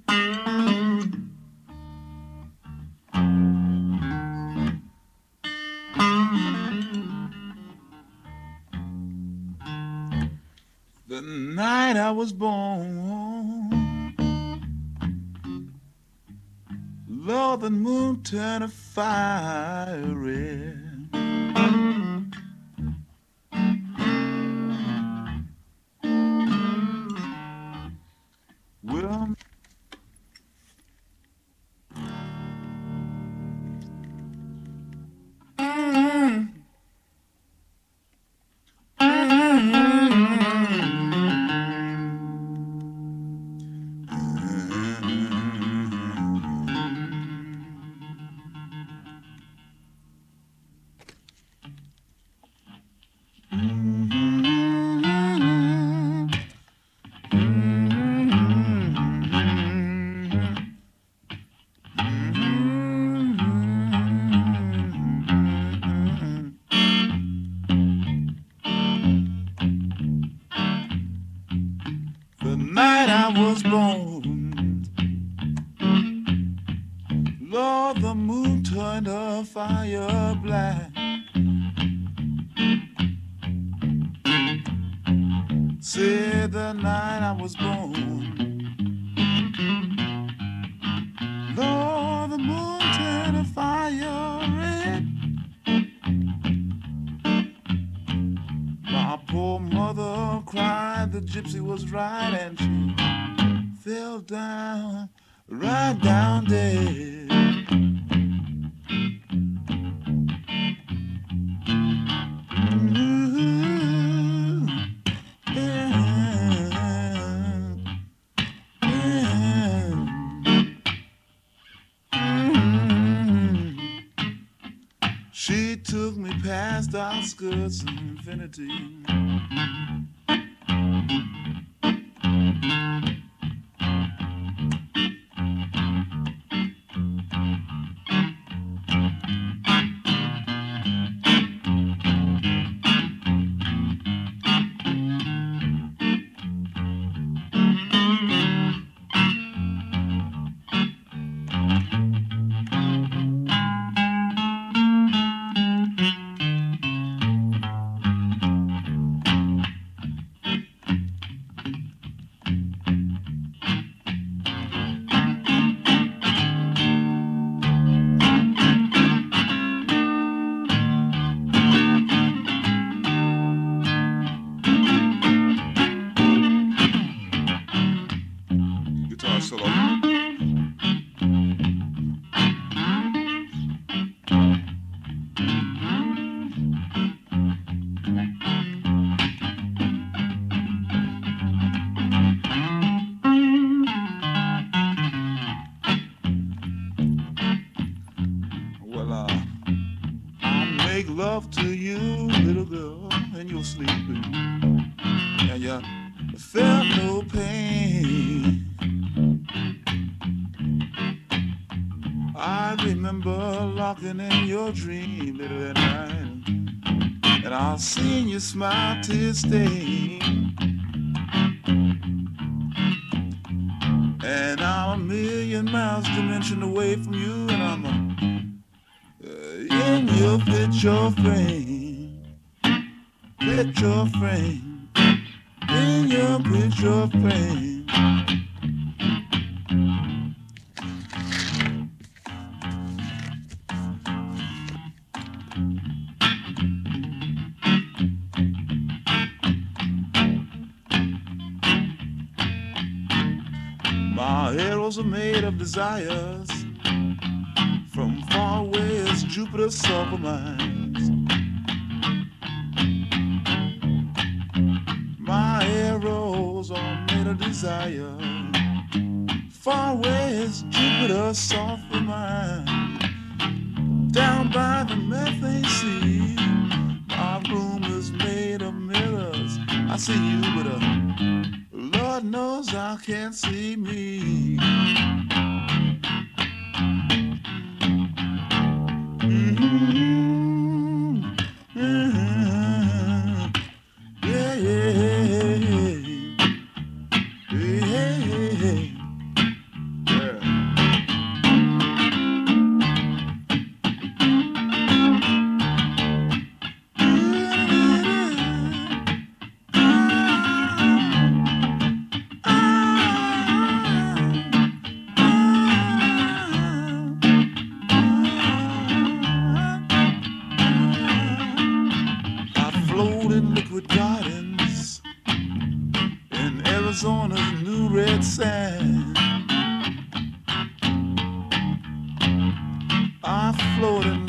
The night I was born, Lord, the moon turned a fire red. Well, the night I was born, Lord, the moon turned a fire black. Said the night I was born, Lord, the moon turned a fire red. My poor mother cried, the gypsy was right, and she fell down, right down dead. She took me past the outskirts of infinity. Guitar solo. Well, I make love to you, little girl, and you're sleeping, and you felt no pain. I remember locking in your dream later that night, and I've seen you smile till stain. And I'm a million miles dimension away from you, and I'm in your picture frame, picture frame, in your picture frame. My arrows are made of desires from far away as Jupiter's sulfur mines. My arrows are made of desire far away as Jupiter's sulfur mines. Down by the methane sea, my room is made of mirrors. I see you, but Lord knows I can't see me. Yeah, yeah, yeah.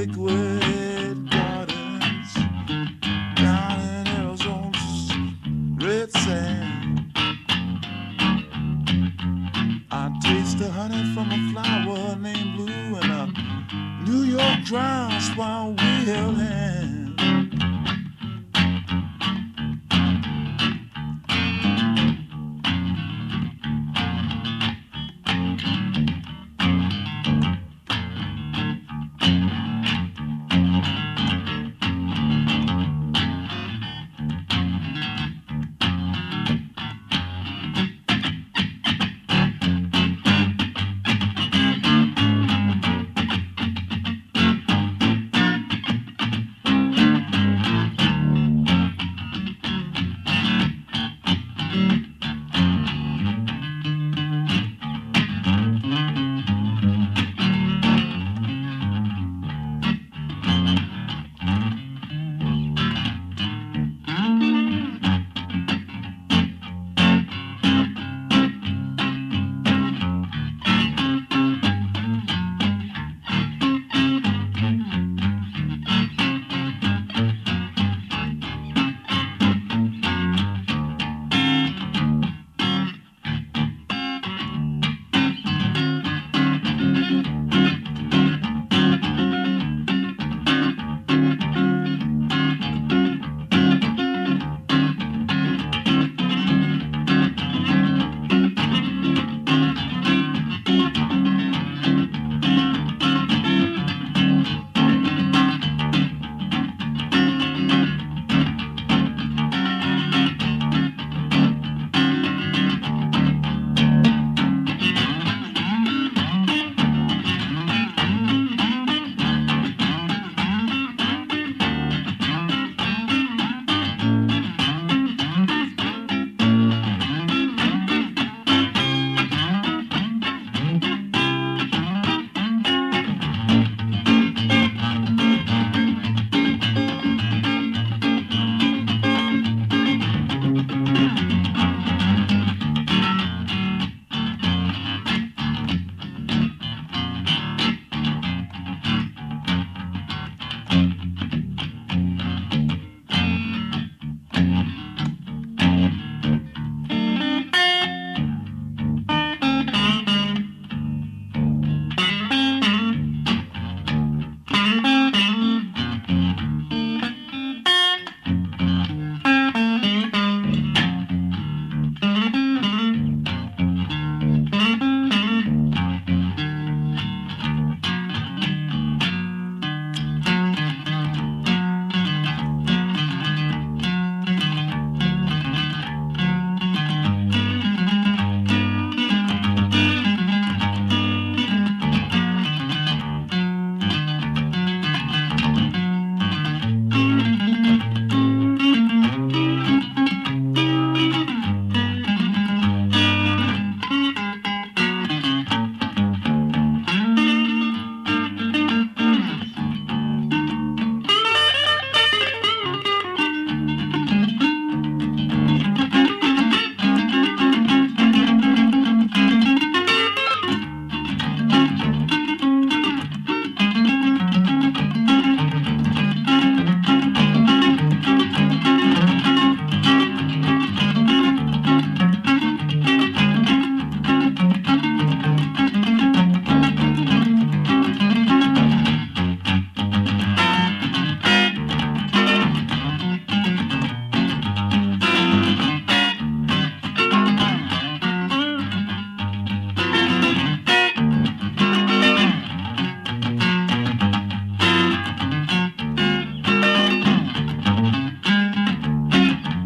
liquid gardens down in Arizona's red sand. I taste the honey from a flower named Blue and a New York drowns while we held hands.